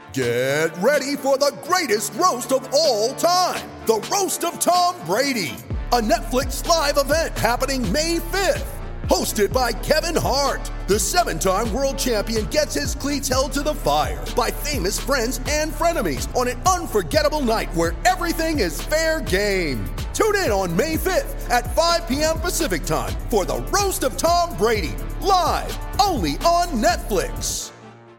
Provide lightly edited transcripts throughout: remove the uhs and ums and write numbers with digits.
Get ready for the greatest roast of all time, the Roast of Tom Brady, a Netflix live event happening May 5th. Hosted by Kevin Hart, the 7-time world champion gets his cleats held to the fire by famous friends and frenemies on an unforgettable night where everything is fair game. Tune in on May 5th at 5 p.m. Pacific time for the Roast of Tom Brady, live only on Netflix.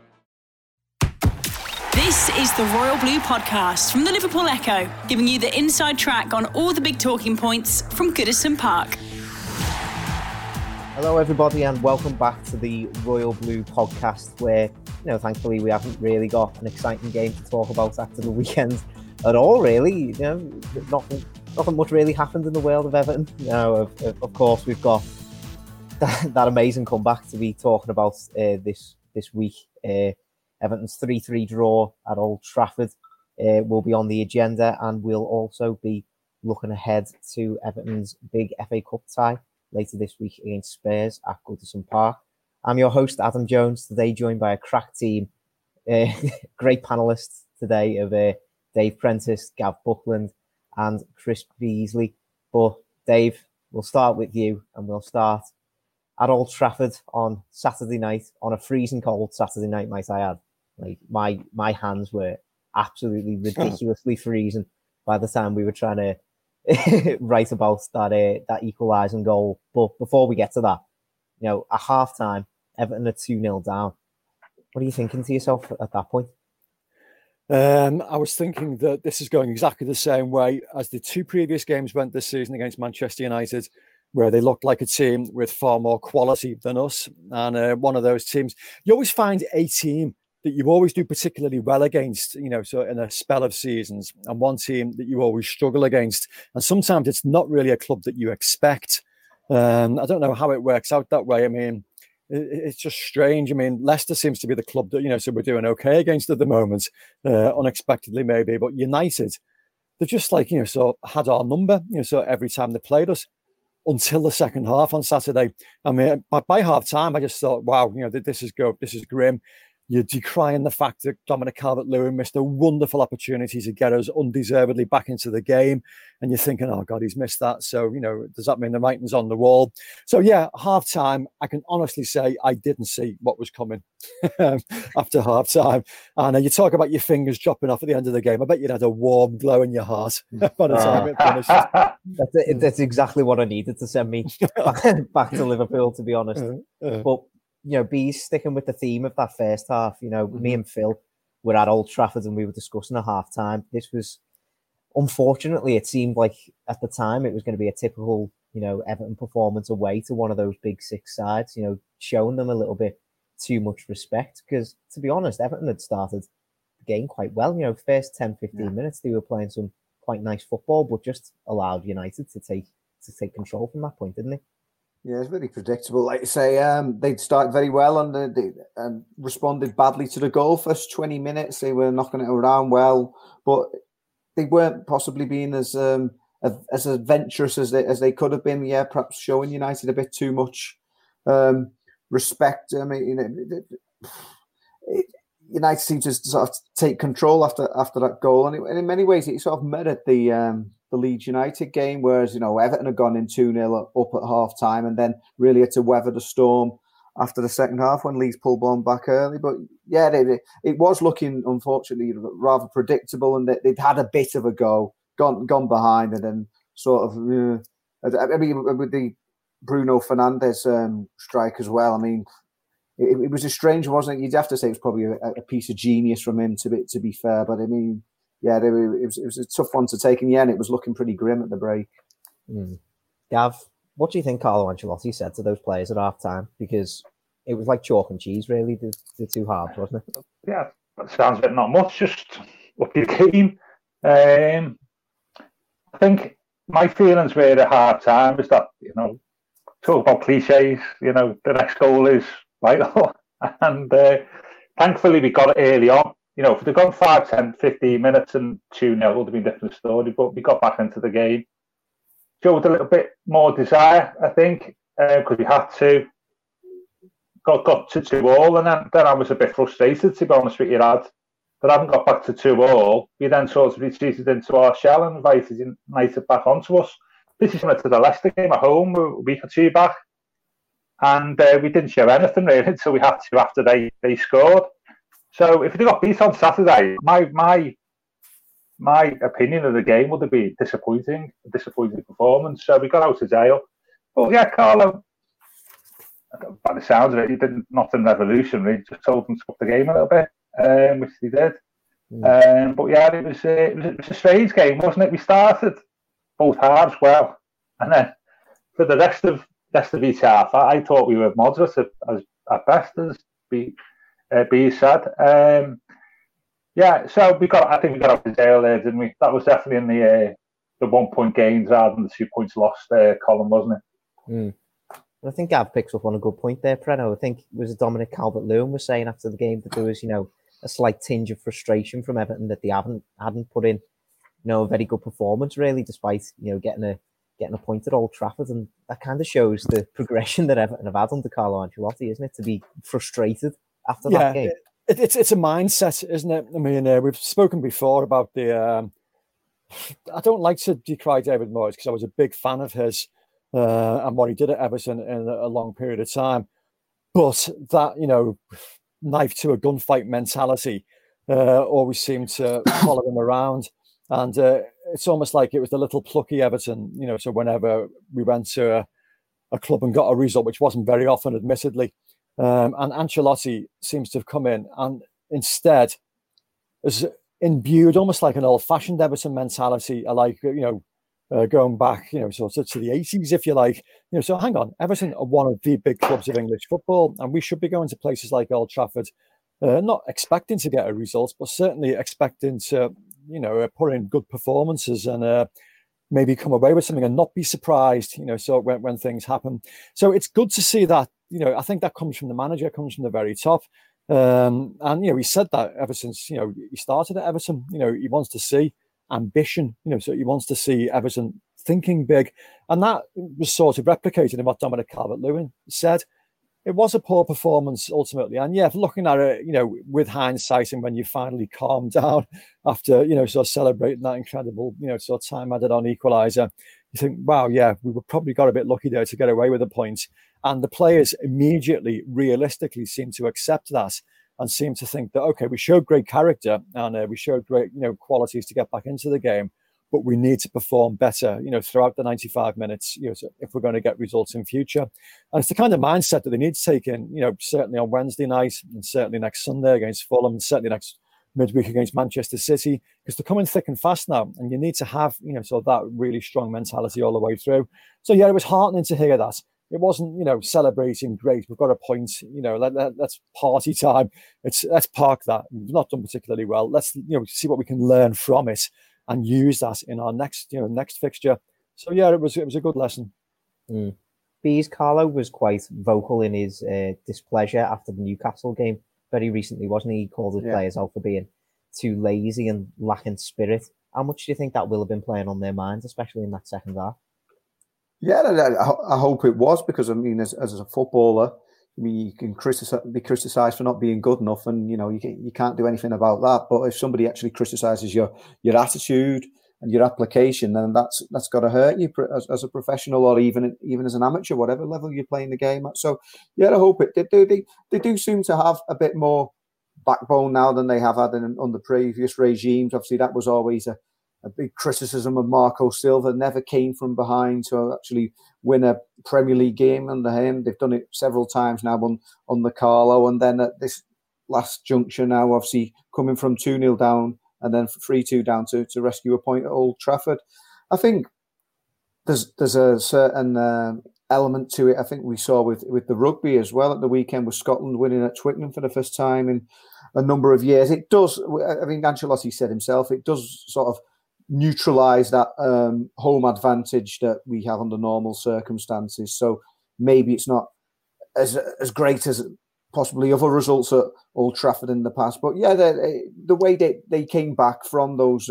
This is the Royal Blue Podcast from the Liverpool Echo, giving you the inside track on all the big talking points from Goodison Park. Hello everybody and welcome back to the Royal Blue Podcast where, thankfully we haven't really got an exciting game to talk about after the weekend at all, really. Nothing much really happened in the world of Everton. Of course we've got that amazing comeback to be talking about this week. Everton's 3-3 draw at Old Trafford will be on the agenda, and we'll also be looking ahead to Everton's big FA Cup tie later this week against Spurs at Goodison Park. I'm your host, Adam Jones, today joined by a crack team, great panellists today of Dave Prentice, Gav Buckland and Chris Beasley. But Dave, we'll start with you, and we'll start at Old Trafford on Saturday night, on a freezing cold Saturday night, might I add. Like my hands were absolutely ridiculously freezing by the time we were trying to write about that equalising goal. But before we get to that, at half-time, Everton are 2-0 down. What are you thinking to yourself at that point? I was thinking that this is going exactly the same way as the two previous games went this season against Manchester United, where they looked like a team with far more quality than us. And one of those teams, you always find a team that you always do particularly well against, so in a spell of seasons, and one team that you always struggle against. And sometimes it's not really a club that you expect. I don't know how it works out that way. I mean, it's just strange. I mean, Leicester seems to be the club that, so we're doing okay against at the moment, unexpectedly maybe. But United, they're just like, so had our number, so every time they played us until the second half on Saturday. I mean, by half time, I just thought, wow, this is grim. You're decrying the fact that Dominic Calvert-Lewin missed a wonderful opportunity to get us undeservedly back into the game. And you're thinking, oh, God, he's missed that. So, does that mean the writing's on the wall? So, yeah, half-time, I can honestly say I didn't see what was coming after half-time. And you talk about your fingers dropping off at the end of the game. I bet you'd had a warm glow in your heart by the time it finished. That's exactly what I needed to send me back to Liverpool, to be honest. But Bees sticking with the theme of that first half, me and Phil were at Old Trafford and we were discussing at half time. This was, unfortunately, it seemed like at the time it was going to be a typical, Everton performance away to one of those big six sides, showing them a little bit too much respect. Because to be honest, Everton had started the game quite well. First 10, 15 minutes, they were playing some quite nice football, but just allowed United to take control from that point, didn't they? Yeah, it's very predictable. Like you say, they'd start very well and they responded badly to the goal. First 20 minutes, they were knocking it around well, but they weren't possibly being as adventurous as they could have been. Yeah, perhaps showing United a bit too much respect. I mean, United seemed to sort of take control after that goal, and in many ways it sort of mirrored the Leeds United game, whereas Everton had gone in 2-0 up at half time and then really had to weather the storm after the second half when Leeds pulled one back early. But yeah, it was looking, unfortunately, rather predictable, and they'd had a bit of a go, gone behind, and then sort of I mean, with the Bruno Fernandes strike as well. I mean, it was a strange one, wasn't it? You'd have to say it was probably a piece of genius from him, to be fair. But I mean, yeah, it was a tough one to take in the end. It was looking pretty grim at the break. Gav, what do you think Carlo Ancelotti said to those players at half time? Because it was like chalk and cheese, really, the two halves, wasn't it? Yeah, that sounds like not much, just up your game. I think my feelings were at half time is that, talk about cliches, the next goal is vital. And thankfully we got it early on. If they'd gone 5, 10, 15 minutes and 2-0, it would have been a different story. But we got back into the game. Showed a little bit more desire, I think, because we had to. Got to 2-2, and then I was a bit frustrated, to be honest with you, lad. that haven't got back to 2-2, we then sort of retreated into our shell and invited United back onto us. This is similar to the Leicester game at home a week or two back. And we didn't show anything really until we had to after they scored. So if they got beat on Saturday, my opinion of the game would have been a disappointing performance. So we got out of jail. But yeah, Carlo, by the sounds of it, he did nothing revolutionary. Just told them to up the game a little bit, which they did. But yeah, it was a strange game, wasn't it? We started both halves well, and then for the rest of each half, I thought we were moderate at best, as B said. Yeah, so I think we got out of jail there, didn't we? That was definitely in the 1 point gains rather than the 2 points lost column, wasn't it? I think Gav picks up on a good point there, Preno. I think it was Dominic Calvert-Lewin was saying after the game that there was, a slight tinge of frustration from Everton that they hadn't put in, a very good performance really, despite getting a point at Old Trafford, and that kind of shows the progression that Everton have had under Carlo Ancelotti, isn't it? To be frustrated after that game. It's a mindset, isn't it? I mean, we've spoken before about the. I don't like to decry David Moyes because I was a big fan of his and what he did at Everton in a long period of time, but that knife to a gunfight mentality always seemed to follow him around, and it's almost like it was the little plucky Everton. So whenever we went to a club and got a result, which wasn't very often, admittedly. And Ancelotti seems to have come in and instead is imbued almost like an old-fashioned Everton mentality, like going back, sort of to the 80s, if you like. So hang on, Everton are one of the big clubs of English football, and we should be going to places like Old Trafford, not expecting to get a result, but certainly expecting to, put in good performances and maybe come away with something and not be surprised, so when things happen. So it's good to see that. I think that comes from the manager, comes from the very top. And, he said that ever since, he started at Everton. He wants to see ambition, so he wants to see Everton thinking big. And that was sort of replicated in what Dominic Calvert-Lewin said. It was a poor performance ultimately. And yeah, looking at it, with hindsight and when you finally calm down after, sort of celebrating that incredible, sort of time added on equaliser, you think, wow, yeah, we were probably got a bit lucky there to get away with a point. And the players immediately, realistically, seem to accept that and seem to think that, okay, we showed great character and we showed great, qualities to get back into the game, but we need to perform better, throughout the 95 minutes, so if we're going to get results in future. And it's the kind of mindset that they need to take in, certainly on Wednesday night and certainly next Sunday against Fulham and certainly next midweek against Manchester City, because they're coming thick and fast now, and you need to have, sort of that really strong mentality all the way through. So yeah, it was heartening to hear that. It wasn't, celebrating great. We've got a point. Let's party time. Let's park that. We've not done particularly well. Let's see what we can learn from it and use that in our next fixture. So yeah, it was a good lesson. Bees Carlo was quite vocal in his displeasure after the Newcastle game very recently, wasn't he? He called the players out for being too lazy and lacking spirit. How much do you think that will have been playing on their minds, especially in that second half? Yeah, I hope it was, because I mean, as a footballer, you can be criticised for not being good enough, and you can't do anything about that. But if somebody actually criticises your attitude and your application, then that's got to hurt you as a professional, or even as an amateur, whatever level you're playing the game at. So yeah, I hope it. They do seem to have a bit more backbone now than they have had under previous regimes. Obviously, that was always a big criticism of Marco Silva. Never came from behind to actually win a Premier League game under him. They've done it several times now on the Carlo, and then at this last juncture now, obviously coming from 2-0 down and then 3-2 down to rescue a point at Old Trafford. I think there's a certain element to it. I think we saw with the rugby as well at the weekend, with Scotland winning at Twickenham for the first time in a number of years. It does, I mean, Ancelotti said himself, it does sort of neutralise that home advantage that we have under normal circumstances. So maybe it's not as great as possibly other results at Old Trafford in the past. But yeah, the way they came back from those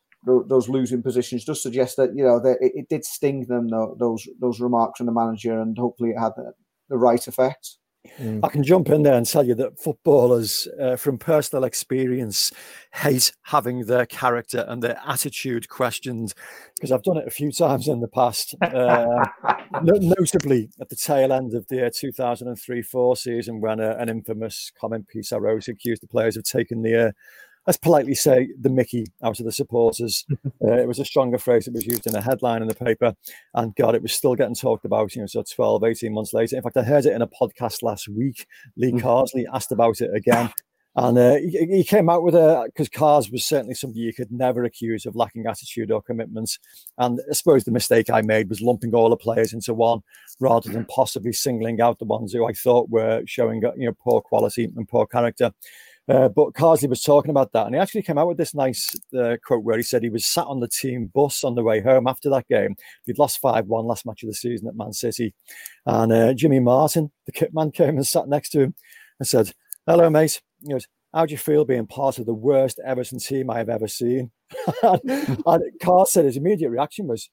losing positions does suggest that that it did sting them, those remarks from the manager, and hopefully it had the right effect. I can jump in there and tell you that footballers, from personal experience, hate having their character and their attitude questioned, because I've done it a few times in the past, notably at the tail end of the 2003-04 season when an infamous comment piece I wrote accused the players of taking the let's politely say, the mickey out of the supporters. It was a stronger phrase that was used in a headline in the paper. And God, it was still getting talked about, so 12, 18 months later. In fact, I heard it in a podcast last week. Lee Carsley asked about it again. And he came out with because Cars was certainly somebody you could never accuse of lacking attitude or commitment. And I suppose the mistake I made was lumping all the players into one rather than possibly singling out the ones who I thought were showing, poor quality and poor character. But Carsley was talking about that, and he actually came out with this nice quote where he said he was sat on the team bus on the way home after that game. He'd lost 5-1 last match of the season at Man City, and Jimmy Martin, the kit man, came and sat next to him and said, "Hello, mate. He goes, how do you feel being part of the worst Everton team I have ever seen?" And Carr said his immediate reaction was,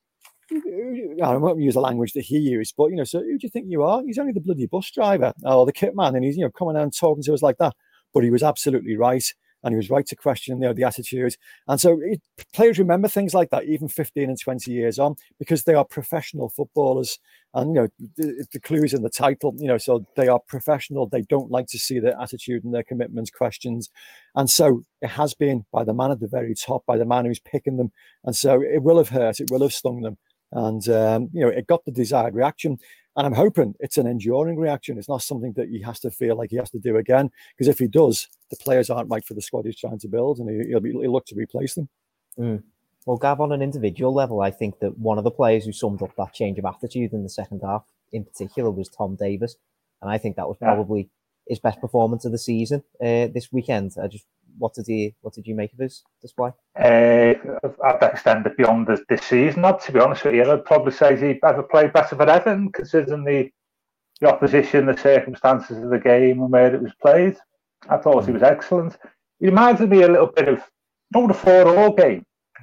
I won't use the language that he used, but so who do you think you are? He's only the bloody bus driver or the kit man, and he's coming out and talking to us like that. But he was absolutely right, and he was right to question the attitude. And so players remember things like that, even 15 and 20 years on, because they are professional footballers. And, the clue's in the title, so they are professional. They don't like to see their attitude and their commitments questioned. And so it has been by the man at the very top, by the man who's picking them. And so it will have hurt, it will have stung them. And, it got the desired reaction. And I'm hoping it's an enduring reaction. It's not something that he has to feel like he has to do again. Because if he does, the players aren't right for the squad he's trying to build, and he'll look to replace them. Well, Gav, on an individual level, I think that one of the players who summed up that change of attitude in the second half, in particular, was Tom Davies. And I think that was probably his best performance of the season this weekend. What did you make of his display? I'd extend it beyond this season. To be honest with you, I'd probably say he ever played better for Everton, considering the opposition, the circumstances of the game, and where it was played. I thought he was excellent. He reminded me a little bit of the 4-4 game,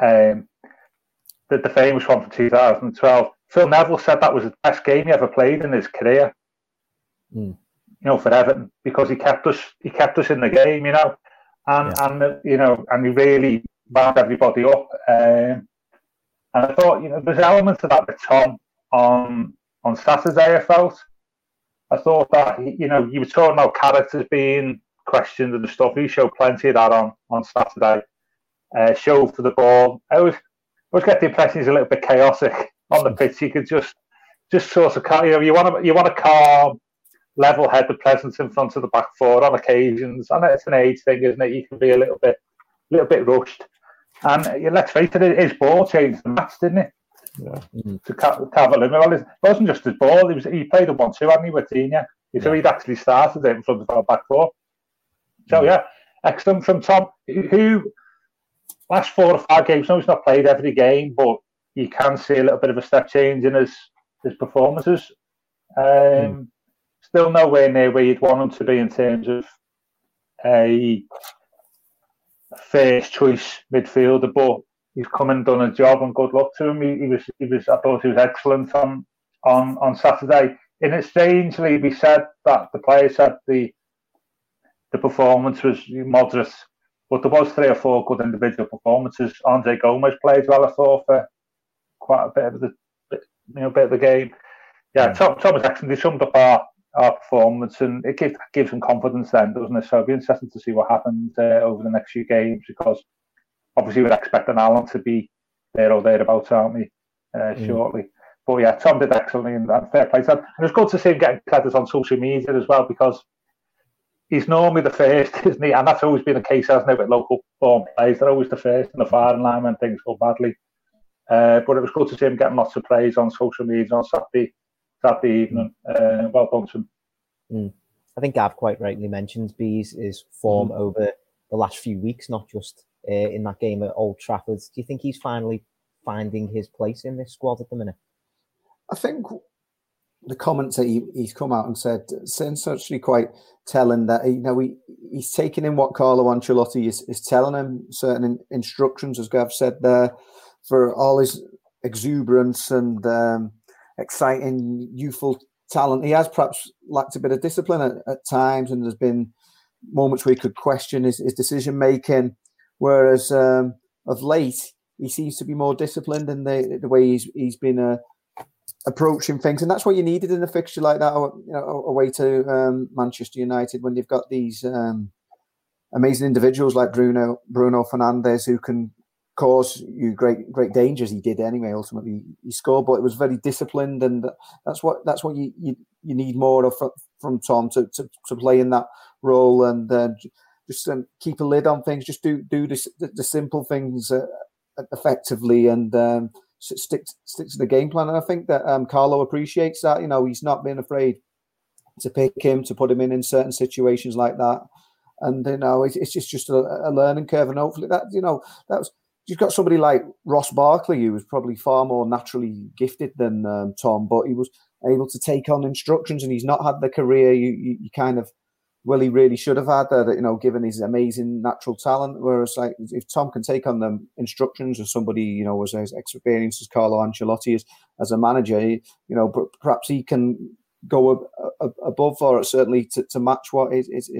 the famous one from 2012. Phil Neville said that was the best game he ever played in his career. For Everton, because he kept us in the game, and he really wound everybody up. And I thought, there's elements of that with Tom on Saturday. I thought that you were talking about characters being questioned and stuff. He showed plenty of that on Saturday. Show for the ball. I always get the impression he's a little bit chaotic on the pitch. He could just sort of, you want a calm, level-headed presence in front of the back four on occasions, and it's an age thing, isn't it? You can be a little bit rushed. And let's face it, his ball changed the match, didn't it? Yeah. To Calvert-Lewin. Well, it wasn't just his ball; he played a 1-2, hadn't he, with Tina? So he'd actually started it in front of our back four. So excellent from Tom, who last 4 or 5 games. No, he's not played every game, but you can see a little bit of a step change in his performances. Still nowhere near where you'd want him to be in terms of a first choice midfielder, but he's come and done a job, and good luck to him. He was. I thought he was excellent on Saturday. And it strangely, we said that the players said the performance was moderate, but there was 3 or 4 good individual performances. Andre Gomez played well, I thought, for quite a bit of the game. Yeah, Tom was excellent. He summed up our performance, and it gives him confidence then, doesn't it? So it'll be interesting to see what happens over the next few games, because obviously we're expecting Alan to be there or thereabouts, aren't we, shortly. But yeah, Tom did excellently, and fair play to him. And it was good to see him getting credit on social media as well, because he's normally the first, isn't he? And that's always been the case, hasn't it, with local form players. They're always the first in the firing line when things go badly. But it was good to see him getting lots of praise on social media on Saturday evening. Well done to him. I think Gav quite rightly mentions his form over the last few weeks, not just in that game at Old Trafford. Do you think he's finally finding his place in this squad at the minute? I think the comments that he's come out and said seems actually quite telling, that he's taking in what Carlo Ancelotti is telling him, certain instructions, as Gav said there, for all his exuberance and exciting, youthful talent. He has perhaps lacked a bit of discipline at times, and there's been moments where he could question his decision making. Whereas of late, he seems to be more disciplined in the way he's been approaching things, and that's what you needed in a fixture like that, away to Manchester United, when you've got these amazing individuals like Bruno Fernandes, who can cause you great dangers. He did anyway. Ultimately, he scored, but it was very disciplined, and that's what you need more of from Tom to play in that role, and just keep a lid on things. Just do the simple things effectively, and stick to the game plan. And I think that Carlo appreciates that. He's not been afraid to pick him, to put him in certain situations like that. And it's just a learning curve, and hopefully that was. You've got somebody like Ross Barkley, who was probably far more naturally gifted than Tom, but he was able to take on instructions, and he's not had the career you kind of, he really should have had, given his amazing natural talent. Whereas, like, if Tom can take on the instructions of somebody, as experienced as Carlo Ancelotti is as a manager, perhaps he can go above, or certainly to match what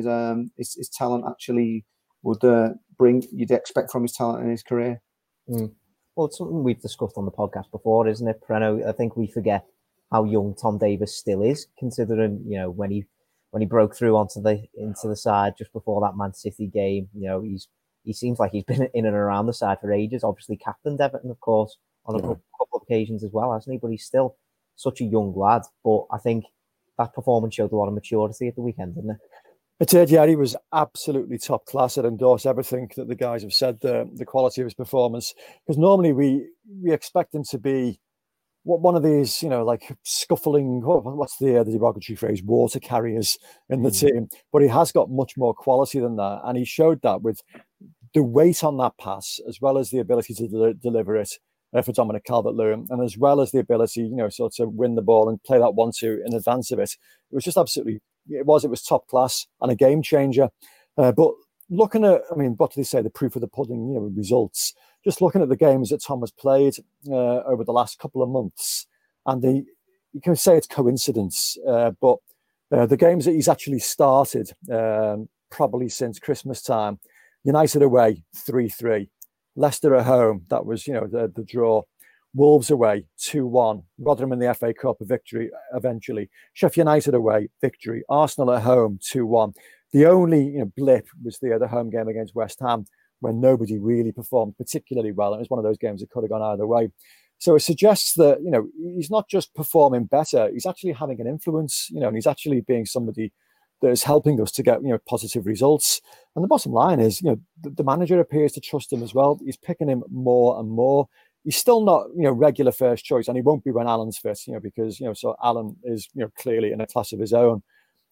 his talent actually would bring. You'd expect from his talent in his career. Well, it's something we've discussed on the podcast before, isn't it, Preno? I think we forget how young Tom Davies still is, considering when he broke through into the side just before that Man City game. He seems like he's been in and around the side for ages. Obviously, captained Everton, of course, on a couple of occasions as well, hasn't he? But he's still such a young lad. But I think that performance showed a lot of maturity at the weekend, didn't it? It did, yeah. He was absolutely top class. I'd endorse everything that the guys have said, the quality of his performance. Because normally we expect him to be one of these, like scuffling, what's the derogatory phrase, water carriers in the team. But he has got much more quality than that. And he showed that with the weight on that pass, as well as the ability to deliver it for Dominic Calvert-Lewin, and as well as the ability, sort of win the ball and play that 1-2 in advance of it. It was just absolutely... It was top class and a game changer. But looking at, what do they say, the proof of the pudding, results, just looking at the games that Tom has played over the last couple of months, and you can say it's coincidence, but the games that he's actually started, probably since Christmas time, United away, 3-3, Leicester at home, that was, the draw, Wolves away, 2-1. Rotherham in the FA Cup, a victory eventually. Sheffield United away, victory. Arsenal at home, 2-1. The only blip was the home game against West Ham, when nobody really performed particularly well. And it was one of those games that could have gone either way. So it suggests that, he's not just performing better, he's actually having an influence, and he's actually being somebody that is helping us to get, positive results. And the bottom line is, the manager appears to trust him as well. He's picking him more and more. He's still not, regular first choice, and he won't be when Alan's fit, because, so Alan is, clearly in a class of his own.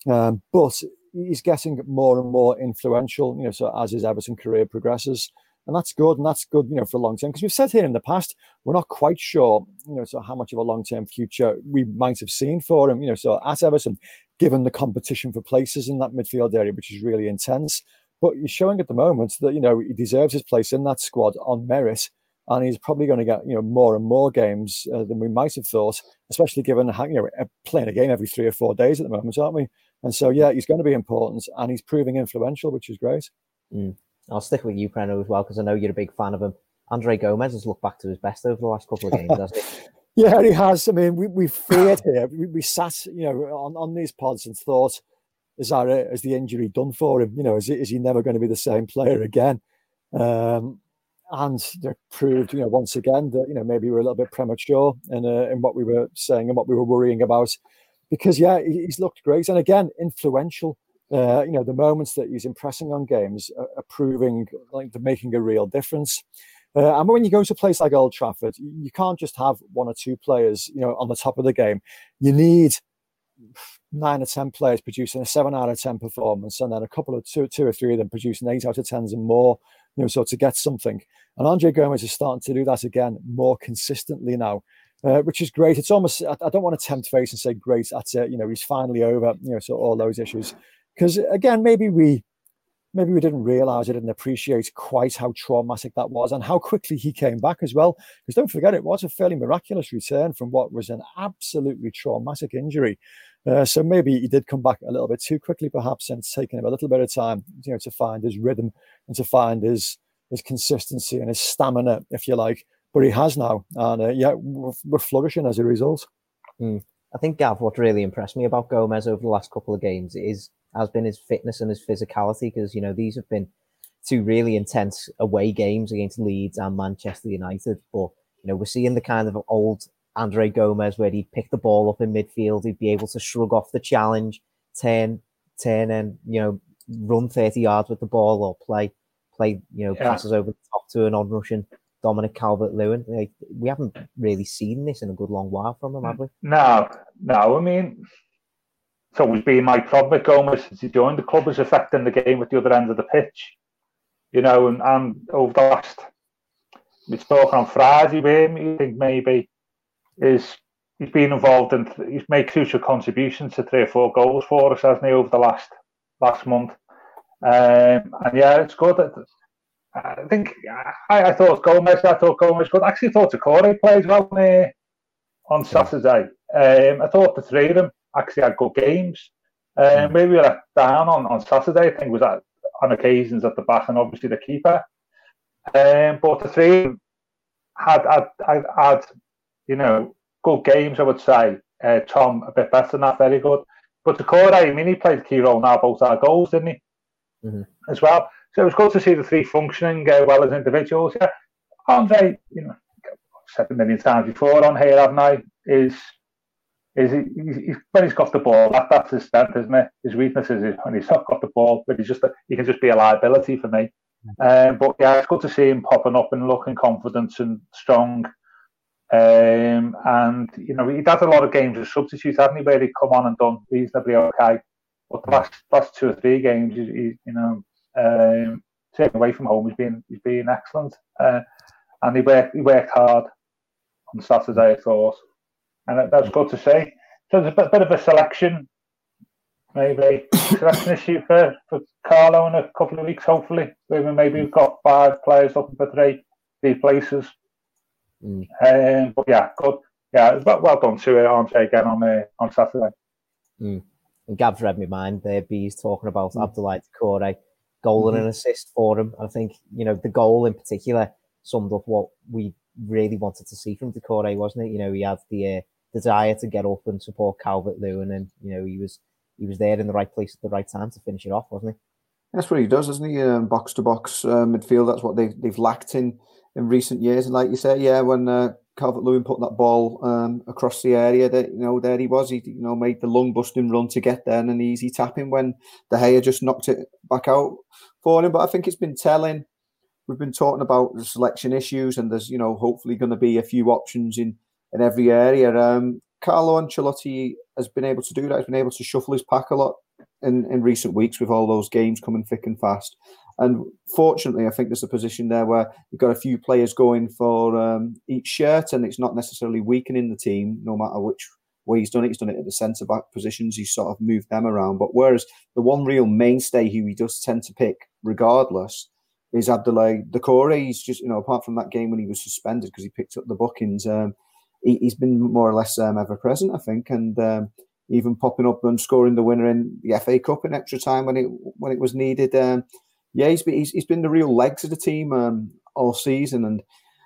But he's getting more and more influential, so as his Everton career progresses. And that's good. And that's good, for long term. Because we've said here in the past, we're not quite sure, so how much of a long-term future we might have seen for him, so at Everton, given the competition for places in that midfield area, which is really intense. But he's showing at the moment that, he deserves his place in that squad on merit. And he's probably going to get, more and more games than we might have thought, especially given how, playing a game every 3 or 4 days at the moment, aren't we? And so, yeah, he's going to be important, and he's proving influential, which is great. I'll stick with you, Preno, as well, because I know you're a big fan of him. Andre Gomez has looked back to his best over the last couple of games, hasn't he? Yeah, he has. We feared here. We sat, on these pods and thought, is that it? Is the injury done for him? Is he never going to be the same player again? And proved, once again that, maybe we're a little bit premature in what we were saying and what we were worrying about. Because, yeah, he's looked great. And again, influential. The moments that he's impressing on games are proving like they're making a real difference. And when you go to a place like Old Trafford, you can't just have 1 or 2 players, on the top of the game. You need 9 or 10 players producing a 7 out of 10 performance, and then a couple of two or three of them producing 8 out of 10s and more, so to get something. And Andre Gomez is starting to do that again more consistently now, which is great. It's almost, I don't want to tempt fate and say great, that's it, he's finally over, so all those issues. Because again, maybe we didn't realise, I didn't appreciate quite how traumatic that was and how quickly he came back as well. Because don't forget, it was a fairly miraculous return from what was an absolutely traumatic injury. So maybe he did come back a little bit too quickly, perhaps, and it's taken him a little bit of time, to find his rhythm and to find his consistency and his stamina, if you like. But he has now, and we're flourishing as a result. I think, Gav, what really impressed me about Gomez over the last couple of games has been his fitness and his physicality, because, these have been two really intense away games against Leeds and Manchester United. But, we're seeing the kind of old Andre Gomez where he'd pick the ball up in midfield, he'd be able to shrug off the challenge, turn and, run 30 yards with the ball, or play, passes over the top to an onrushing Dominic Calvert-Lewin. We haven't really seen this in a good long while from him, have we? No. I mean, it's always been my problem with Gomez since he joined the club, is affecting the game at the other end of the pitch. And over the last, we spoke on Friday with him, I think maybe, he's been involved in, he's made crucial contributions to 3 or 4 goals for us, hasn't he, over the last month. It's good. I think I thought Gomez good. Actually, I thought Doucouré played well on Saturday. I thought the 3 of them actually had good games. Maybe we were down on Saturday, I think, was on occasions at the back, and obviously the keeper. But the 3 of them had good games, I would say. Tom a bit better than that, very good. But Doucouré, he played a key role now, both our goals, didn't he? As well. So it was good to see the 3 functioning well as individuals. Yeah, Andre, I've said it a million times before on here, haven't I? Is when he's got the ball, that's his strength, isn't it? His weakness is when he's not got the ball, but he can just be a liability for me. But yeah, it's good to see him popping up and looking confident and strong. And he'd had a lot of games as substitute, hadn't he, where he'd come on and done reasonably okay. But the last 2 or 3 games, taken away from home, he's been excellent. And he worked hard on Saturday, I thought. And that was good to see. So there's a bit of a selection issue for Carlo in a couple of weeks, hopefully. We've got 5 players looking for 3 places. But yeah, good. Yeah, well done to Andre again on Saturday. And Gav's read my mind there. B's talking about Abdoulaye Doucouré, goal and an assist for him. I think, the goal in particular summed up what we really wanted to see from Doucouré, wasn't it? He had the desire to get up and support Calvert-Lewin, and he was there in the right place at the right time to finish it off, wasn't he? That's what he does, isn't he? Box to box midfield. That's what they've lacked in recent years. And like you say, when Calvert-Lewin put that ball across the area, that there he was. He made the lung busting run to get there, and an easy tapping when De Gea just knocked it back out for him. But I think it's been telling. We've been talking about the selection issues, and there's hopefully going to be a few options in every area. Carlo Ancelotti has been able to do that. He's been able to shuffle his pack a lot in recent weeks with all those games coming thick and fast. And fortunately, I think there's a position there where you've got a few players going for each shirt, and it's not necessarily weakening the team, no matter which way he's done it. He's done it at the centre-back positions. He's sort of moved them around. But whereas the one real mainstay who he does tend to pick regardless is Abdoulaye Doucouré. He's just, apart from that game when he was suspended because he picked up the bookings, he's been more or less ever present, I think, and even popping up and scoring the winner in the FA Cup in extra time when it was needed. He's been the real legs of the team all season, and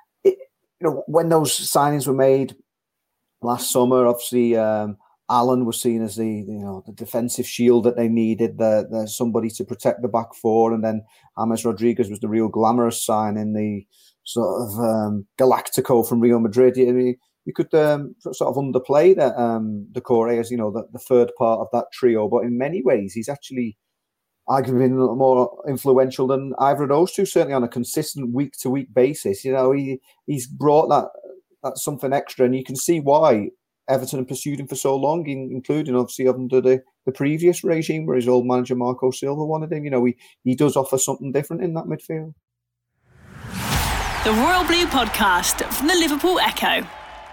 when those signings were made last summer, obviously Allen was seen as the defensive shield that they needed, the somebody to protect the back four, and then James Rodriguez was the real glamorous signing, the sort of Galactico from Real Madrid. You could sort of underplay that Doucouré as the third part of that trio, but in many ways he's actually arguably been a little more influential than either of those two, certainly on a consistent week-to-week basis. He's brought that something extra, and you can see why Everton have pursued him for so long, including obviously under the previous regime where his old manager Marco Silva wanted him. He does offer something different in that midfield. The Royal Blue Podcast from the Liverpool Echo.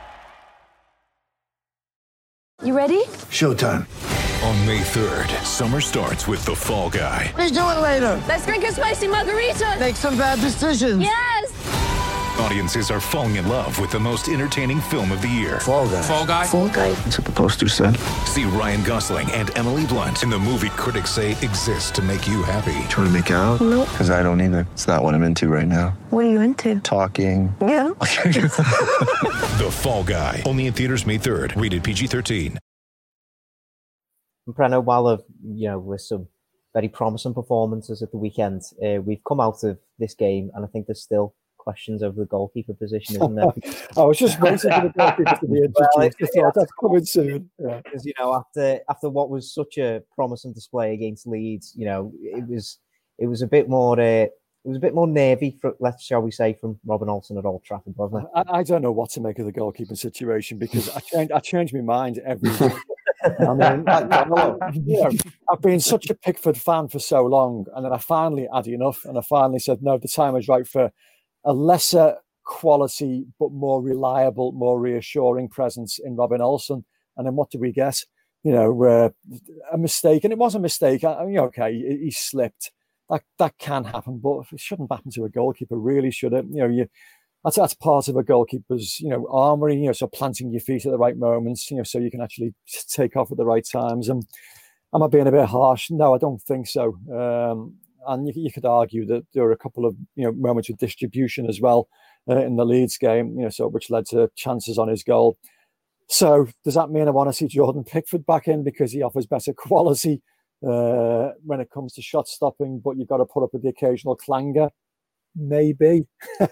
You ready? Showtime. On May 3rd, summer starts with The Fall Guy. Let's do it later. Let's drink a spicy margarita. Make some bad decisions. Yes. Audiences are falling in love with the most entertaining film of the year. Fall Guy. Fall Guy? Fall Guy. That's what the poster said. See Ryan Gosling and Emily Blunt in the movie critics say exists to make you happy. Trying to make it out? Nope. Because I don't either. It's not what I'm into right now. What are you into? Talking. Yeah. The Fall Guy. Only in theaters May 3rd. Rated PG-13. Brenno, while with some very promising performances at the weekend, we've come out of this game, and I think there's still questions over the goalkeeper position, isn't there? I was just waiting for the goalkeeper to be introduced. That's coming soon. Because after what was such a promising display against Leeds, it was a bit more. It was a bit more nervy, shall we say, from Robin Olsen at Old Trafford, wasn't it? I don't know what to make of the goalkeeping situation because I change my mind every week. I mean, I've been such a Pickford fan for so long, and then I finally had enough, and I finally said, no, the time is right for a lesser quality but more reliable, more reassuring presence in Robin Olsen. And then what do we get? A mistake, and it was a mistake. Okay, he slipped. That can happen, but it shouldn't happen to a goalkeeper, really, should it? That's part of a goalkeeper's, armory, so planting your feet at the right moments, so you can actually take off at the right times. And am I being a bit harsh? No, I don't think so. And you could argue that there were a couple of, moments of distribution as well in the Leeds game, which led to chances on his goal. So does that mean I want to see Jordan Pickford back in because he offers better quality when it comes to shot stopping, but you've got to put up with the occasional clanger? Maybe.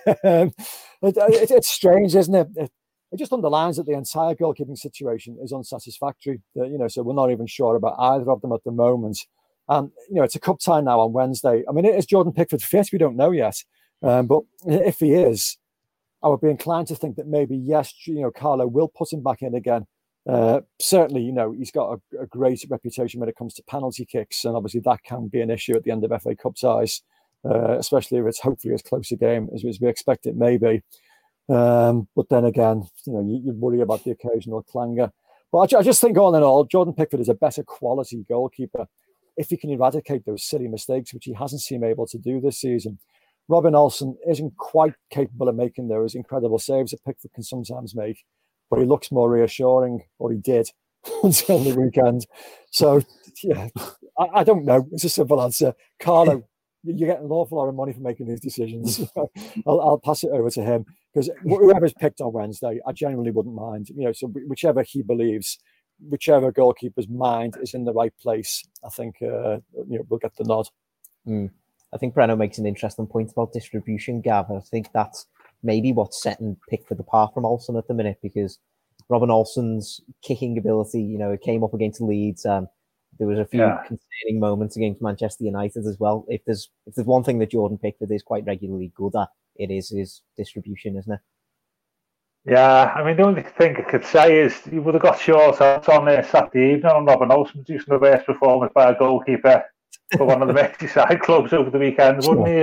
It's strange, isn't it? It just underlines that the entire goalkeeping situation is unsatisfactory. So we're not even sure about either of them at the moment. And it's a cup tie now on Wednesday. I mean, is Jordan Pickford fit? We don't know yet. But if he is, I would be inclined to think that maybe yes, Carlo will put him back in again. Certainly, he's got a great reputation when it comes to penalty kicks, and obviously that can be an issue at the end of FA Cup ties. Especially if it's hopefully as close a game as we expect it may be. But then again, you worry about the occasional clanger. But I just think all in all, Jordan Pickford is a better quality goalkeeper if he can eradicate those silly mistakes, which he hasn't seemed able to do this season. Robin Olsen isn't quite capable of making those incredible saves that Pickford can sometimes make, but he looks more reassuring, or he did until the weekend. So, yeah, I don't know. It's a simple answer. Carlo, you're getting an awful lot of money for making these decisions. I'll pass it over to him because whoever's picked on Wednesday, I genuinely wouldn't mind. So whichever he believes, whichever goalkeeper's mind is in the right place, I think we'll get the nod. I think Brenno makes an interesting point about distribution, Gav. I think that's maybe what's setting Pickford apart from Olsen at the minute, because Robin Olsen's kicking ability, it came up against Leeds. There was a few concerning moments against Manchester United as well. If there's one thing that Jordan Pickford is quite regularly good at, it is his distribution, isn't it? Yeah, I mean, the only thing I could say is you would have got short on there Saturday evening on Robin Olsen producing the worst performance by a goalkeeper for one of the Merseyside clubs over the weekend, wouldn't he?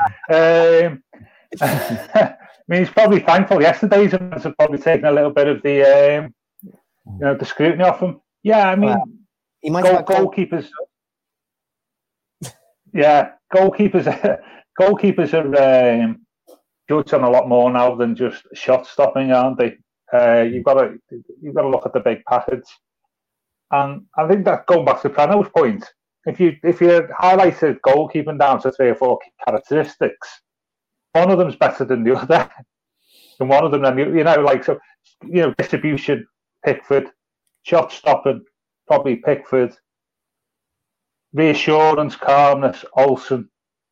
I mean, he's probably thankful yesterday's events have probably taken a little bit of the the scrutiny off him. Yeah, I mean. He might goalkeepers. Goalkeepers are judged on a lot more now than just shot stopping, aren't they? You've got to look at the big package, and I think that going back to Prano's point, if you highlighted goalkeeping down to 3 or 4 characteristics, one of them's better than the other, and one of them then distribution, Pickford, shot stopping, probably Pickford, reassurance, calmness, Olsen,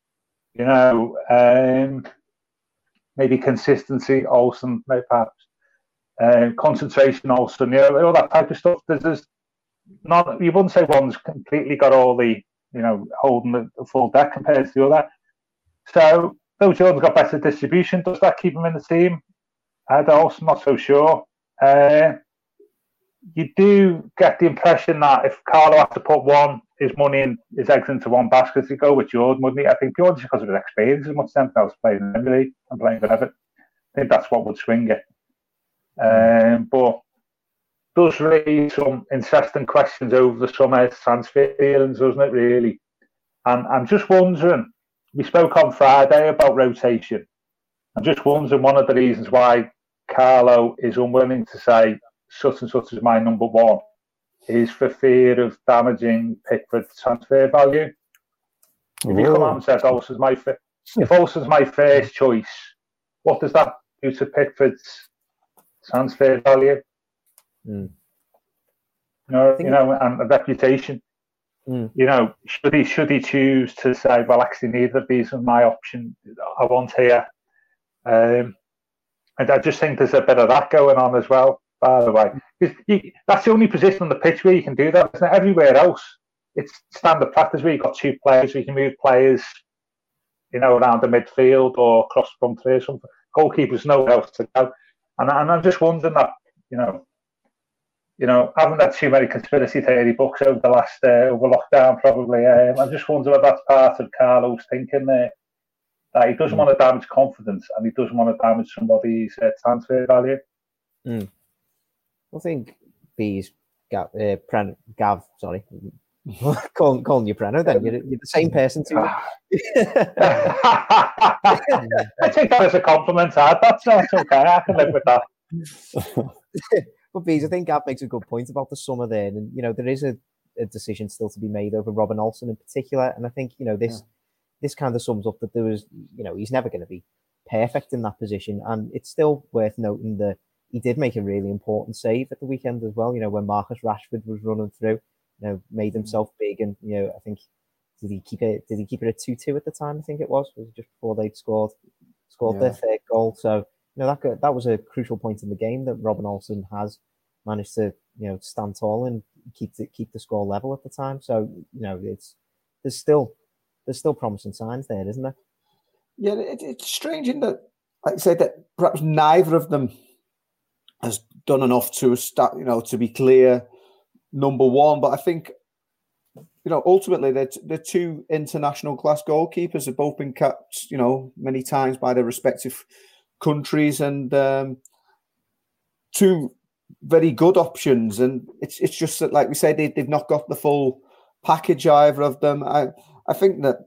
maybe consistency, Olsen, maybe perhaps, concentration, Olsen, all that type of stuff. There's not, you wouldn't say one's completely got all the, holding the full deck compared to the other. So, though Jordan's got better distribution, does that keep him in the team? Olsen, not so sure. You do get the impression that if Carlo had to put his money in, his eggs into one basket, to go with Jordan, wouldn't he? I think purely because of his experience, as much as anything else playing in the Premier League and playing for Everton. I think that's what would swing it. But does raise some interesting questions over the summer transfer dealings, doesn't it, really? And I'm just wondering, we spoke on Friday about rotation. I'm just wondering one of the reasons why Carlo is unwilling to say such and such is my number one is for fear of damaging Pickford's transfer value. If you come out and says Olsen's if Olsen's my first choice, what does that do to Pickford's transfer value? You know, and a reputation. You know, should he choose to say, well, actually, neither of these are my option. I want here. And I just think there's a bit of that going on as well, by the way. That's the only position on the pitch where you can do that. Isn't it? Everywhere else, it's standard practice where you've got two players, where you can move players, you know, around the midfield or cross front three or something. Goalkeepers nowhere else to go. And I'm just wondering that, you know, I haven't had too many conspiracy theory books over the last over lockdown, probably. I just wonder if that's part of Carlo's thinking there. That he doesn't want to damage confidence and he doesn't want to damage somebody's transfer value. I think B's Gav, sorry. calling you Preno, then you're the same person too. I take that as a compliment. That's okay. I can live with that. But Bees, I think Gav makes a good point about the summer there, and you know there is a decision still to be made over Robin Olsen in particular, and I think you know this kind of sums up that there was, you know, he's never going to be perfect in that position, and it's still worth noting that he did make a really important save at the weekend as well. You know, when Marcus Rashford was running through, you know, made himself big, and you know, I think did he keep it at 2-2 at the time? I think it was just before they'd scored their third goal. So you know that was a crucial point in the game that Robin Olsen has managed to, you know, stand tall and keep the score level at the time. So you know, there's still promising signs there, isn't there? Yeah, it's strange in that, like I said, that perhaps neither of them has done enough to start, you know, to be clear number one. But I think, you know, ultimately they're two international class goalkeepers have both been capped, you know, many times by their respective countries, and two very good options. And it's just that, like we said, they've not got the full package, either of them. I think that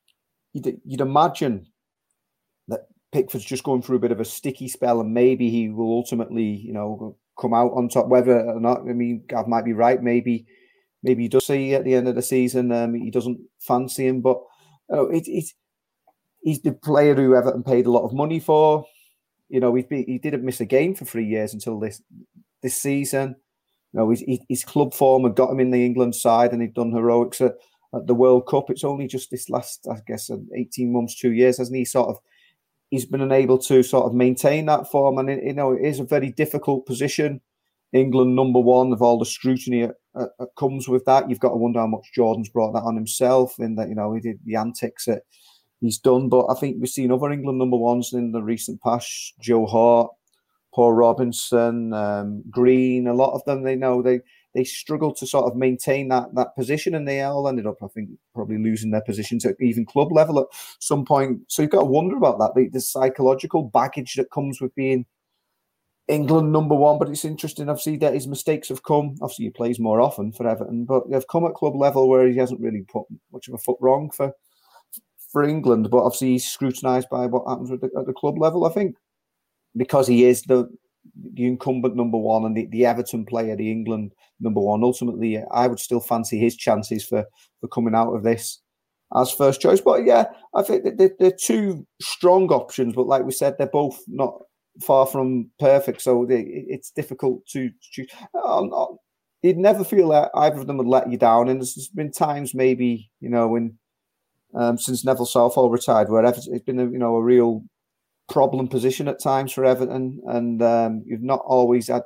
you'd imagine that Pickford's just going through a bit of a sticky spell, and maybe he will ultimately, you know, come out on top. Whether or not, I mean, Gav might be right. Maybe he does see at the end of the season he doesn't fancy him, but he's the player who Everton paid a lot of money for. You know, he didn't miss a game for 3 years until this season. You know, his club form had got him in the England side, and he'd done heroics at the World Cup. It's only just this last, I guess, 18 months, 2 years, hasn't he? He's been unable to sort of maintain that form, and you know, it is a very difficult position. England number one, of all the scrutiny that comes with that. You've got to wonder how much Jordan's brought that on himself, in that, you know, he did the antics that he's done. But I think we've seen other England number ones in the recent past: Joe Hart, Paul Robinson, Green. A lot of them, they struggled to sort of maintain that position, and they all ended up, I think, probably losing their position to even club level at some point. So you've got to wonder about that, the psychological baggage that comes with being England number one. But it's interesting, obviously, that his mistakes have come. Obviously, he plays more often for Everton, but they've come at club level where he hasn't really put much of a foot wrong for England. But obviously, he's scrutinised by what happens at the club level. I think because he is the incumbent number one and the Everton player, the England number one. Ultimately, I would still fancy his chances for coming out of this as first choice. But yeah, I think they're two strong options. But like we said, they're both not far from perfect, so it's difficult to choose. You'd never feel that either of them would let you down. And there's been times, maybe, you know, when since Neville Southall retired, where it's been a real problem position at times for Everton, and you've not always had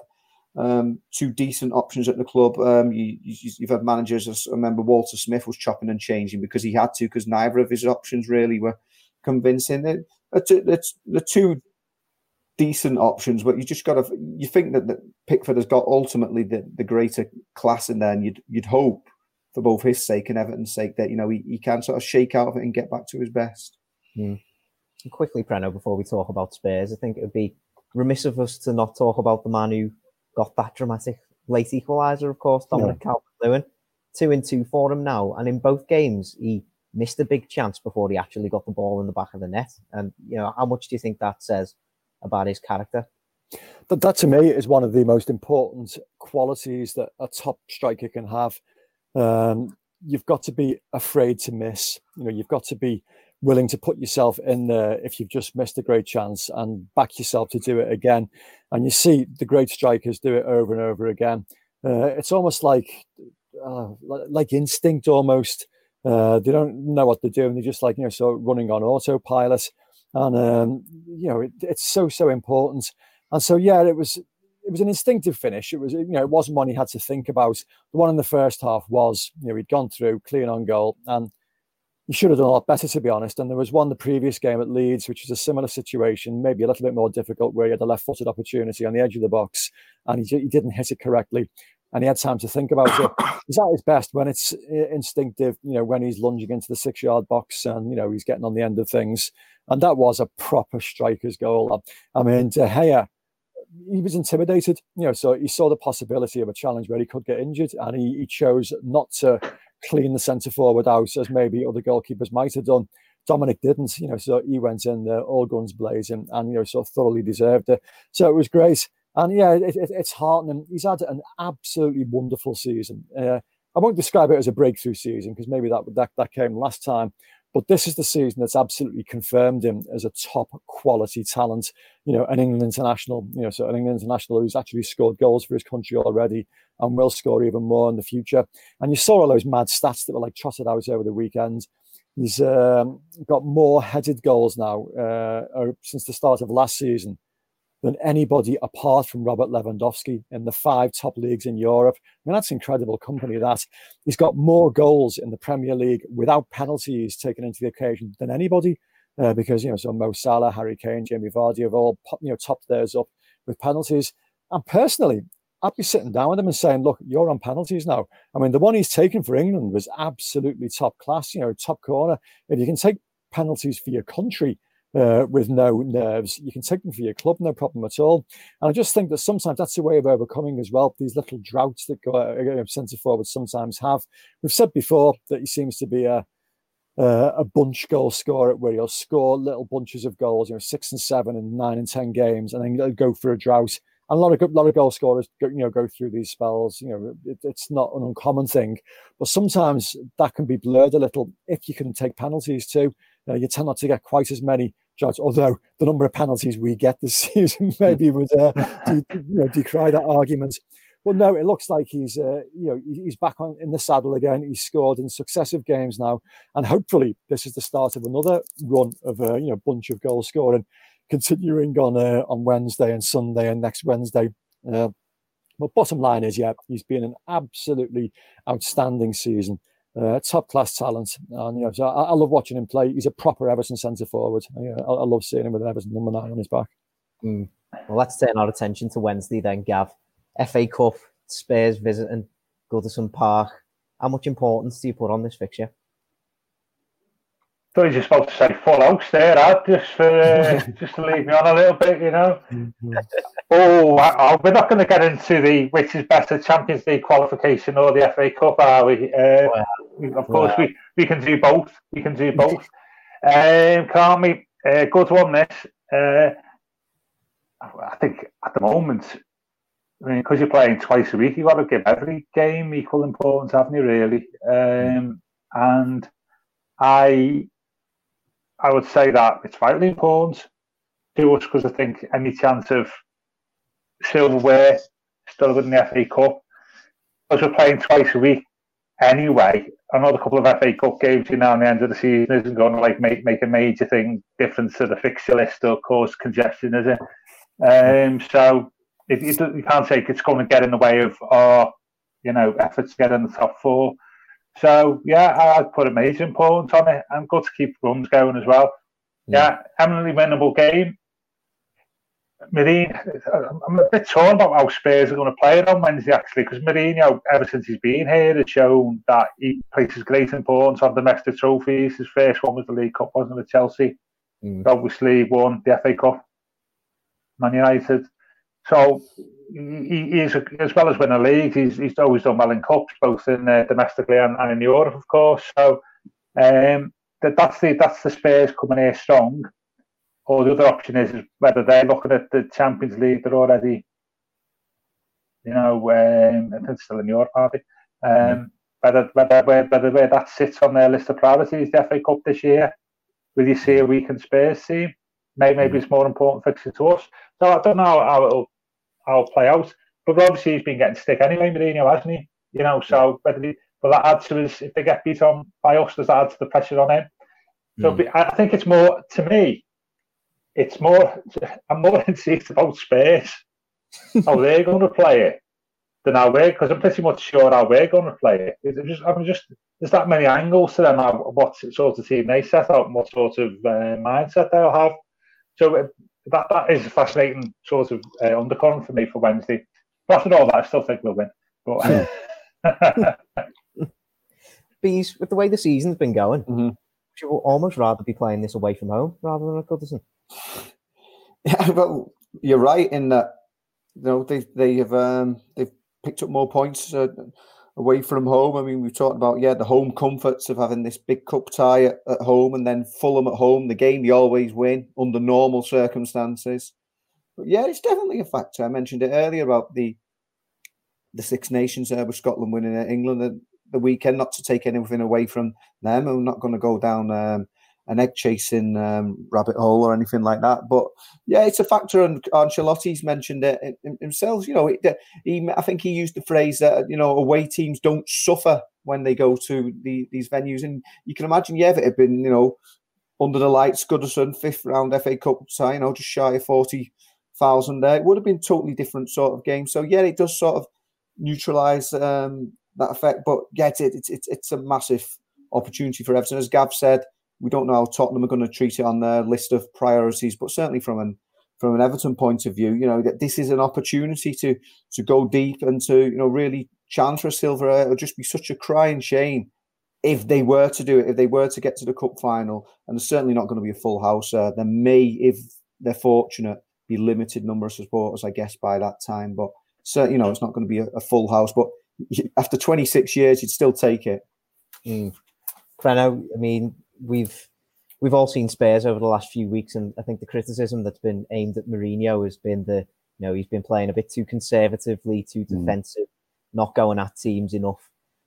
two decent options at the club. You've had managers. I remember Walter Smith was chopping and changing because he had to, because neither of his options really were convincing. It's the two decent options, but you just got to. You think that Pickford has got ultimately the greater class in there, and you'd hope for both his sake and Everton's sake that, you know, he can sort of shake out of it and get back to his best. Quickly, Preno, before we talk about Spurs, I think it would be remiss of us to not talk about the man who got that dramatic late equaliser, of course, Dominic Calvert-Lewin. 2-2 for him now, and in both games he missed a big chance before he actually got the ball in the back of the net. And, how much do you think that says about his character? That to me is one of the most important qualities that a top striker can have. You've got to be afraid to miss. You've got to be willing to put yourself in there if you've just missed a great chance and back yourself to do it again. And you see the great strikers do it over and over again. It's almost like instinct almost. They don't know what they're doing. They're just sort of running on autopilot. And, it's so important. And so, it was an instinctive finish. It was, it wasn't one he had to think about. The one in the first half was, he'd gone through, clean on goal, and he should have done a lot better, to be honest. And there was one the previous game at Leeds, which was a similar situation, maybe a little bit more difficult, where he had a left-footed opportunity on the edge of the box, and he didn't hit it correctly. And he had time to think about it. He's at his best when it's instinctive, when he's lunging into the 6-yard box and, he's getting on the end of things. And that was a proper striker's goal. I mean, De Gea, he was intimidated, so he saw the possibility of a challenge where he could get injured, and he chose not to clean the centre forward out as maybe other goalkeepers might have done. Dominic didn't, so he went in there all guns blazing and, so thoroughly deserved it. So it was great. And it's heartening. He's had an absolutely wonderful season. I won't describe it as a breakthrough season because maybe that came last time. But this is the season that's absolutely confirmed him as a top quality talent, an England international, so an England international who's actually scored goals for his country already and will score even more in the future. And you saw all those mad stats that were trotted out over the weekend. He's got more headed goals now since the start of last season than anybody apart from Robert Lewandowski in the 5 top leagues in Europe. I mean, that's incredible company, that. He's got more goals in the Premier League without penalties taken into the occasion than anybody because, so Mo Salah, Harry Kane, Jamie Vardy have all, topped theirs up with penalties. And personally, I'd be sitting down with him and saying, look, you're on penalties now. I mean, the one he's taken for England was absolutely top class, top corner. If you can take penalties for your country, with no nerves, you can take them for your club, no problem at all. And I just think that sometimes that's a way of overcoming as well these little droughts that centre forwards sometimes have. We've said before that he seems to be a bunch goal scorer where he'll score little bunches of goals, 6 and 7 and 9 and 10 games, and then he'll go for a drought. And a lot of goal scorers go through these spells. It's not an uncommon thing, but sometimes that can be blurred a little if you can take penalties too. You tend not to get quite as many shots, although the number of penalties we get this season maybe would decry that argument. But no, it looks like he's back in the saddle again. He's scored in successive games now, and hopefully this is the start of another run of a bunch of goal scoring, continuing on Wednesday and Sunday and next Wednesday. But bottom line is, he's been an absolutely outstanding season. Top class talent, and so I love watching him play. He's a proper Everton centre forward. I love seeing him with an Everton number 9 on his back. Well, let's turn our attention to Wednesday then, Gav. FA Cup, Spurs visiting Goodison Park. How much importance do you put on this fixture? I thought you were supposed to say full house there, Ad, just to leave me on a little bit, We're not going to get into which is better, Champions League qualification or the FA Cup, are we? Of course, we can do both. We can do both. Can't we? Good one, this. I think at the moment, because you're playing twice a week, you've got to give every game equal importance, haven't you, really? And I would say that it's vitally important to us because I think any chance of silverware still within the FA Cup, because we're playing twice a week anyway. Another couple of FA Cup games on the end of the season isn't going to make a major difference to the fixture list or cause congestion, is it? So you can't say it's going to get in the way of our efforts to get in the top 4. So, I'd put a major importance on it, and good to keep runs going as well. Eminently winnable game. Mourinho, I'm a bit torn about how Spurs are going to play it on Wednesday, actually, because Mourinho, ever since he's been here, has shown that he places great importance on domestic trophies. His first one was the League Cup, wasn't it, with Chelsea? Obviously won the FA Cup, Man United. So he's, as well as winning a league, he's always done well in cups, both in domestically and in Europe, of course. So That's the Spurs coming here strong. Or the other option is whether they're looking at the Champions League. They're already, I think it's still in your party. Whether that sits on their list of priorities, the FA Cup this year. Will you see a weakened Spurs team? Maybe it's more important fixture to us. So I don't know how it'll play out. But obviously he's been getting stick anyway, Mourinho, hasn't he? So will that add to his, if they get beat on by us, does that add to the pressure on him? So I think it's more, to me, I'm more interested about Spurs, how they're going to play it, than how we're, because I'm pretty much sure how we're going to play it. There's that many angles to them, what sort of team they set out and what sort of mindset they'll have. So that is a fascinating sort of undercurrent for me for Wednesday. But after all that, I still think we'll win. But Bees, with the way the season's been going, you would almost rather be playing this away from home rather than at Goodison. Yeah, well, you're right in that. They've picked up more points away from home. I mean, we've talked about the home comforts of having this big cup tie at home, and then Fulham at home. The game they always win under normal circumstances. But yeah, it's definitely a factor. I mentioned it earlier about the Six Nations with Scotland winning at England the weekend. Not to take anything away from them. I'm not going to go down an egg chasing rabbit hole or anything like that. But yeah, it's a factor. And Ancelotti's mentioned it himself. I think he used the phrase that away teams don't suffer when they go to these venues. And you can imagine, if it had been under the lights, Goodison, 5th round FA Cup tie, just shy of 40,000 there, it would have been a totally different sort of game. So yeah, it does sort of neutralise that effect. But yeah, it's a massive opportunity for Everton, as Gav said. We don't know how Tottenham are going to treat it on their list of priorities, but certainly from an Everton point of view, that this is an opportunity to go deep and to really challenge for a silver. It would just be such a crying shame if they were to do it, if they were to get to the cup final. And there's certainly not going to be a full house. There may, if they're fortunate, be limited number of supporters, I guess, by that time. But certainly, it's not going to be a full house. But after 26 years, you'd still take it. Preno, I mean, we've all seen Spurs over the last few weeks, and I think the criticism that's been aimed at Mourinho has been he's been playing a bit too conservatively, too defensive, not going at teams enough.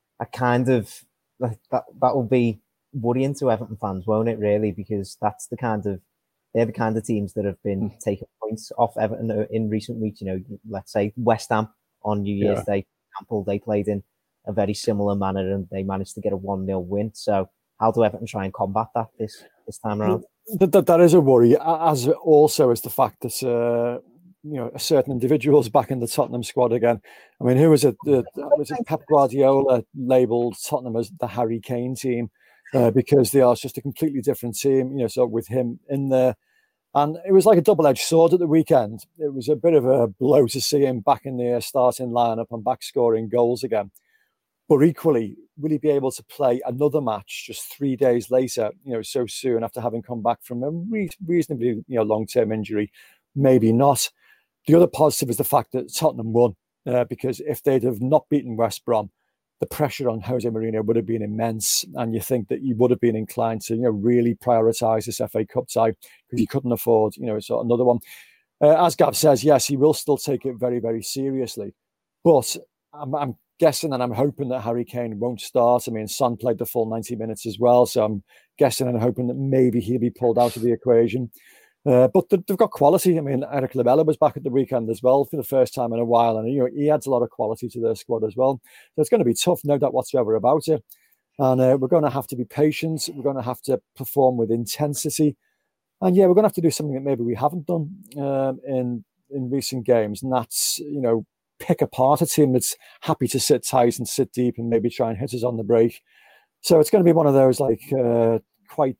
That will be worrying to Everton fans, won't it? Really, because they're the kind of teams that have been taking points off Everton in recent weeks. Let's say West Ham on New Year's Day, for example, they played in a very similar manner and they managed to get a 1-0 win. So how do Everton try and combat that this time around? That is a worry, as also as the fact that a certain individuals back in the Tottenham squad again. I mean, who was it? Was it Pep Guardiola labelled Tottenham as the Harry Kane team because they are just a completely different team. So with him in there, and it was like a double-edged sword at the weekend. It was a bit of a blow to see him back in the starting lineup and back scoring goals again. But equally, will he be able to play another match just 3 days later, so soon after having come back from a reasonably, long-term injury? Maybe not. The other positive is the fact that Tottenham won, because if they'd have not beaten West Brom, the pressure on Jose Mourinho would have been immense. And you think that he would have been inclined to, really prioritise this FA Cup tie because he couldn't afford, so another one. As Gav says, yes, he will still take it very, very seriously. But I'm guessing and I'm hoping that Harry Kane won't start. I mean, Son played the full 90 minutes as well. So I'm guessing and hoping that maybe he'll be pulled out of the equation. But they've got quality. I mean, Eric Lamela was back at the weekend as well for the first time in a while. And, he adds a lot of quality to their squad as well. So it's going to be tough, no doubt whatsoever about it. And we're going to have to be patient. We're going to have to perform with intensity. And, we're going to have to do something that maybe we haven't done in recent games. And that's, pick apart a team that's happy to sit tight and sit deep and maybe try and hit us on the break. So it's going to be one of those quite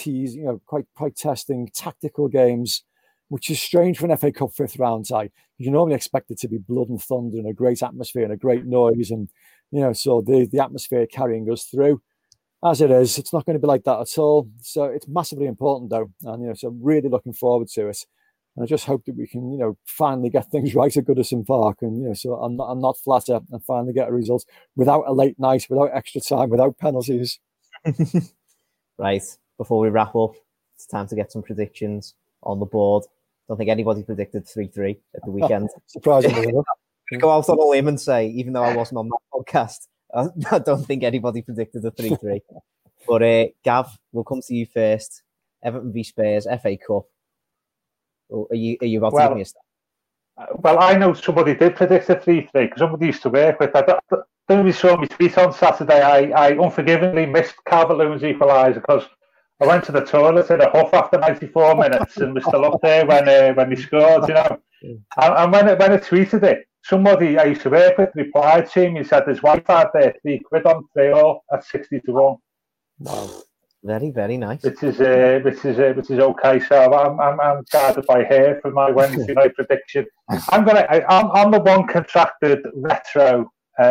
testing tactical games, which is strange for an FA Cup 5th round tie. You normally expect it to be blood and thunder and a great atmosphere and a great noise, and so the atmosphere carrying us through. As it is, it's not going to be like that at all. So it's massively important though, and so I'm really looking forward to it. And I just hope that we can, finally get things right at Goodison Park, and so I'm not flatter and finally get a result without a late night, without extra time, without penalties. Right, before we wrap up, it's time to get some predictions on the board. Don't think anybody predicted 3-3 at the weekend. Surprisingly enough. Go out on a limb and say, even though I wasn't on that podcast, I don't think anybody predicted a 3-3. But Gav, we'll come to you first. Everton v Spurs, FA Cup. Are you about to give me a start? Well, I know somebody did predict a 3-3 because somebody used to work with. I don't you saw me tweet on Saturday. I unforgivingly missed Calvert-Lewin's equaliser because I went to the toilet in a huff after 94 minutes and was still up there when he scored, you know. And when I tweeted it, somebody I used to work with replied to me and said his wife had £3 on 3-all at 60-1. Wow. Very, very nice. Which is okay. So I'm guided by her for my Wednesday night prediction. I'm the one contracted retro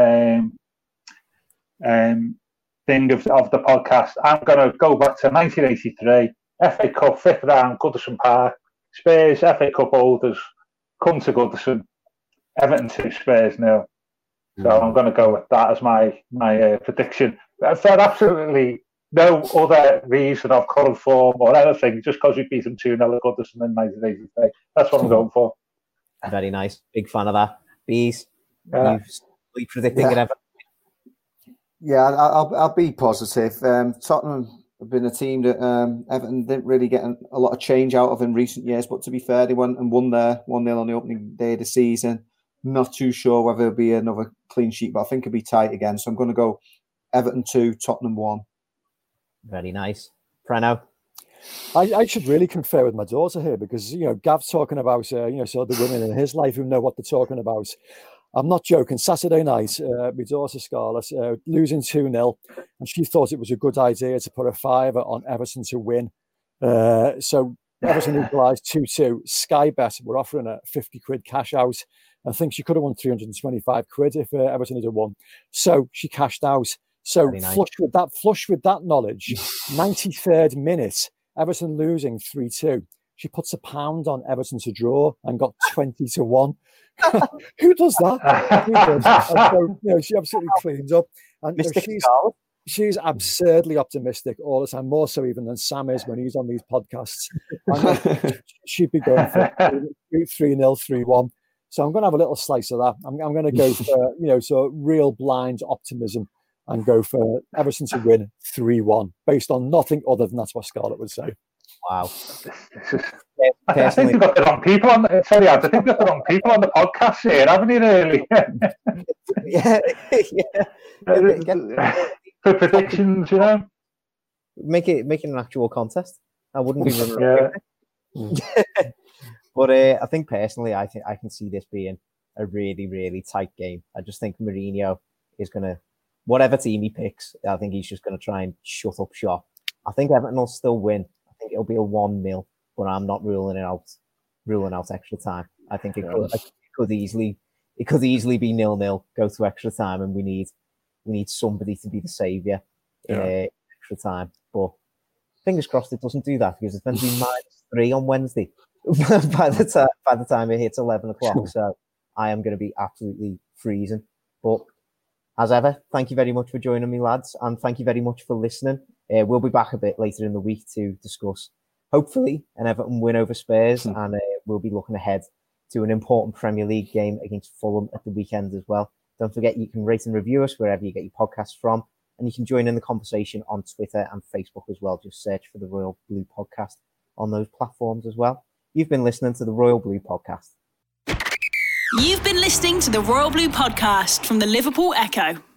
thing of the podcast. I'm gonna go back to 1983 FA Cup 5th round, Goodison Park. Spurs FA Cup holders come to Goodison. Everton 2, Spurs 0. So I'm gonna go with that as my prediction. For absolutely no other reason of current form or anything, just because we beat them 2-0 at Goodison in 1983. That's what I'm going for. Very nice. Big fan of that. Bees, you predicting it ever? Yeah, I'll be positive. Tottenham have been a team that Everton didn't really get a lot of change out of in recent years, but to be fair, they went and won there 1-0 on the opening day of the season. Not too sure whether it'll be another clean sheet, but I think it'll be tight again. So I'm going to go Everton 2, Tottenham 1. Very nice. Prano? I should really confer with my daughter here because, you know, Gav's talking about, sort of the women in his life who know what they're talking about. I'm not joking. Saturday night, my daughter Scarlett losing 2-0, and she thought it was a good idea to put a £5 on Everton to win. So Everton equalised 2-2. Sky Bet were offering a £50 cash out. I think she could have won 325 quid if Everton had won. So she cashed out. So nice. flush with that knowledge, 93rd minute, Everton losing 3-2. She puts £1 on Everton to draw and got 20-1. Who does that? Who does? And so, she absolutely cleans up. And she's absurdly optimistic all the time, more so even than Sam is when he's on these podcasts. And she'd be going for 3-0, 3-1. So I'm going to have a little slice of that. I'm going to go for, so real blind optimism and go for Everton to win 3-1 based on nothing other than that's what Scarlett would say. Wow. I think you've got the wrong people on the, sorry, I think you've got the wrong people on the podcast here, haven't you, really? yeah. For predictions, Make it an actual contest. I wouldn't be running But I think personally, I can see this being a really, really tight game. I just think Mourinho is going to, whatever team he picks, I think he's just going to try and shut up shop. I think Everton will still win. I think it'll be a 1-0, but I'm not ruling out extra time. I think it could easily be 0-0, go to extra time, and we need somebody to be the saviour in extra time. But fingers crossed it doesn't do that because it's going to be -3 on Wednesday by the time it hits 11 o'clock. So I am going to be absolutely freezing. But as ever, thank you very much for joining me, lads, and thank you very much for listening. We'll be back a bit later in the week to discuss, hopefully, an Everton win over Spurs, and we'll be looking ahead to an important Premier League game against Fulham at the weekend as well. Don't forget you can rate and review us wherever you get your podcasts from, and you can join in the conversation on Twitter and Facebook as well. Just search for the Royal Blue Podcast on those platforms as well. You've been listening to the Royal Blue Podcast. You've been listening to the Royal Blue Podcast from the Liverpool Echo.